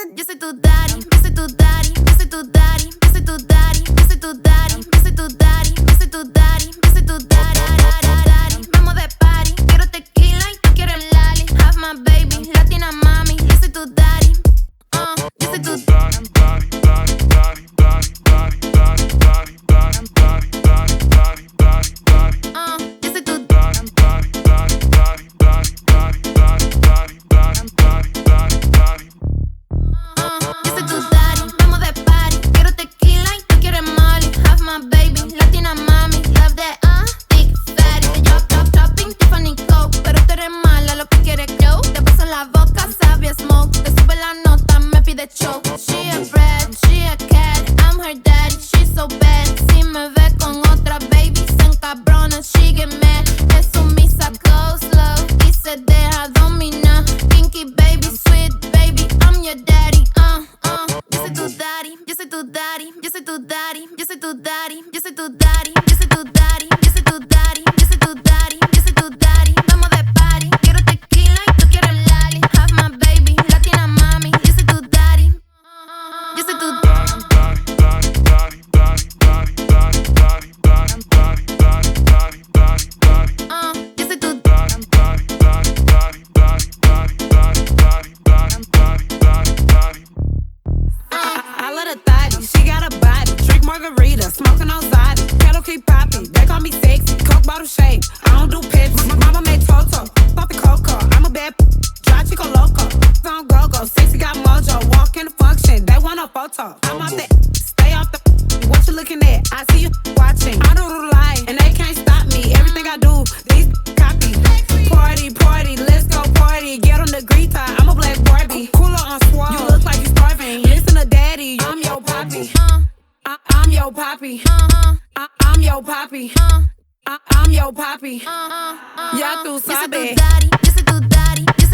Yo soy tu daddy, yo soy tu daddy, yo soy tu daddy, yo soy tu daddy, yo soy tu daddy, yo soy tu daddy, yo soy tu daddy, yo soy tu daddy. Vamos de party, quiero tequila y tú quieres lali. Have my baby, latina mami, yo soy tu daddy. Yo soy tu daddy, daddy, daddy, daddy, daddy, daddy, daddy, daddy, daddy, daddy, daddy, daddy, daddy, daddy. Yo soy tu daddy, daddy, daddy, daddy, daddy, daddy, daddy, daddy, daddy, daddy, daddy, daddy. Yo soy tu daddy, vamos de party, quiero tequila y tú quieres molly. Have my baby, latina mami, love that big fatty. Te chopping, Tiffany Coke, pero tú eres mala, lo que quieres yo. Te paso la boca, sabe a smoke, te sube la nota, me pide choke. She a brat, she a cat, I'm her daddy, she's so bad. Si me ve con otra baby, se encabrona, she get mad. Es sumisa, go slow, y se deja dominar. Kinky baby, sweet baby, I'm your daddy. Yo soy tu daddy, yo soy tu daddy, yo soy tu daddy, yo soy tu daddy, yo soy tu daddy, yo soy tu daddy, yo soy tu daddy, yo soy tu daddy, yo soy tu daddy. Vamos de party, quiero tequila y tú quieres lali. Have my baby, latina mami, yo soy tu daddy. Yo soy tu daddy, daddy, daddy, daddy, daddy, daddy, daddy, daddy, daddy, daddy, daddy, daddy, daddy. Yo soy tu daddy, daddy, daddy, daddy, daddy, daddy, daddy, daddy, daddy, daddy, daddy. I love the thotty, she got a body. Drink margarita, smoking on Zodi. Kettle keep popping, they call me sexy. Coke bottle shake, I don't do Pepsi. My mama made Toto, Poppy Coco. I'm a bad dry chico loco. On go-go, sexy got mojo. Walk in the function, they want a photo. I'm off that, stay off the. What you looking at? I see you watching. I do the lie, and they can't stop me. Everything I do, these copy. Party, party, let's go party. Get on the grita, I'm a black Barbie. Cooler on swole, you look like you starving. Listen to daddy, I'm your poppy. I'm your poppy. I'm your poppy. I'm your poppy. Ya tú Yo soy tu sabes. daddy, yo soy tu daddy, yo